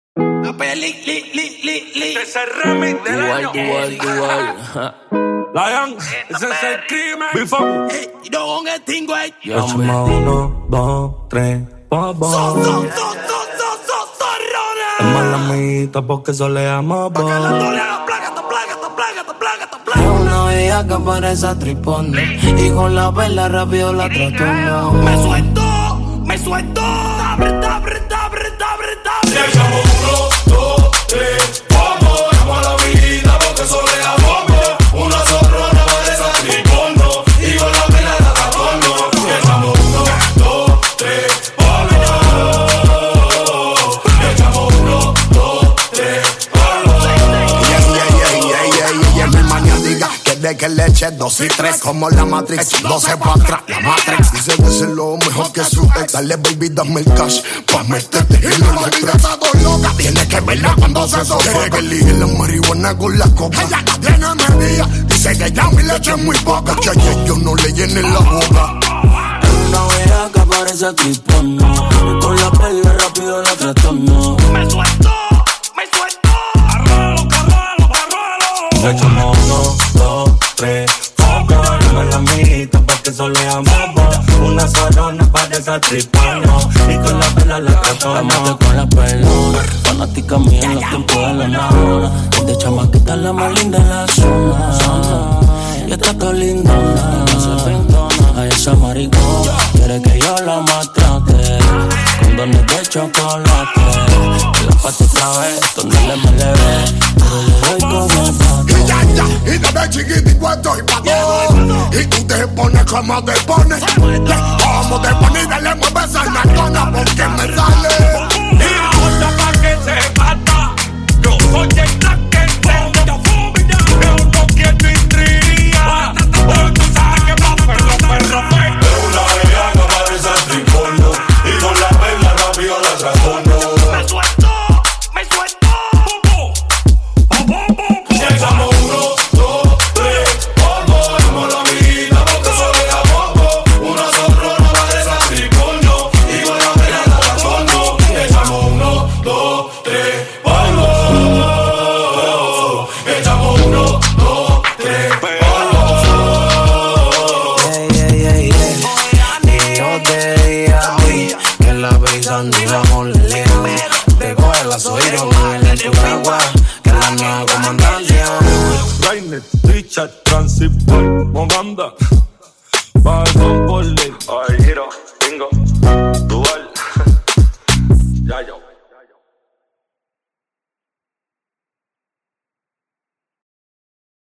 La peli, Ese remix del año. Dual. Lion, ese es el crimen. Before. hey, you know on that thing, right? Llama 1, 2, 3, bobo. Sorrones. Es mala amiguita porque soleamos Pa' que la bobo. tolera, plágate. Es una bella que parece tripona y con la perla rápido la trató. Me suelto. Tabre. Le echamos 1, 2, 3, vamos. Llamo a la amiguita porque solea bombo. Una zorrona parece tripono y con la pena la tapono. Le echamos 1, 2, 3, vamos. Le echamos 1, 2, 3, vamos. Ella es mi maniática, quiere que le eche 2 y 3 como la Matrix, 12 para atrás, la Matrix dice que es lo mejor que su ex. Dale baby, dame el cash pa' meterte en el express. Está todo loca, tiene que verla cuando se sofoca. Quiere que elige la marihuana con la coca. Ella no tiene medida, dice que ya mi leche es muy poca. Que ayer yo no le llené la boca. Es una bella que parece tripona y con la perla rápido la trató. Me suelto. Le echamos 1, 2, 3, foco. Llama a la amiguita porque soleamos bobo. Una zorrona parece tripano y con la perla la trató. La mate con la perla, fanática mía en los tiempos de la nana. De chamaquita la más linda en la zona. Y está todo lindona, se pintona. A esa maricona quiere que yo la maltrate con dones de chocolate. La pato otra vez, donde le me le ve, pero le doy con el pato. Y desde chiquitico estoy pa' todo. Y tú te pones como te pones. Como te pones y dale mueve esa nalgona porque me sale. Y ahora pa' que se mata, yo soy el traquetero. Yo no quiero intriga, porque tú sabes que va a perro. Es una bella que parece tripono y con la perla rápido la trastorno. Me suelto. Le echamos 1, 2, 3, vamos. Llamo a la amiguita porque solea bombo. Una zorrona parece tripono y con la perla la trastorno. Le echamos 1, 2, 3, vamos. Le echamos 1, 2, 3, vamos. Y yo te dije a ti que la brisa no íbamos lejos. Te coge la suya en tu agua, que la nueva comandancia. Rainer, Richard, Transipol, Moganda, Pardon por ley. Ay, giro, bingo, dual. Ya yo.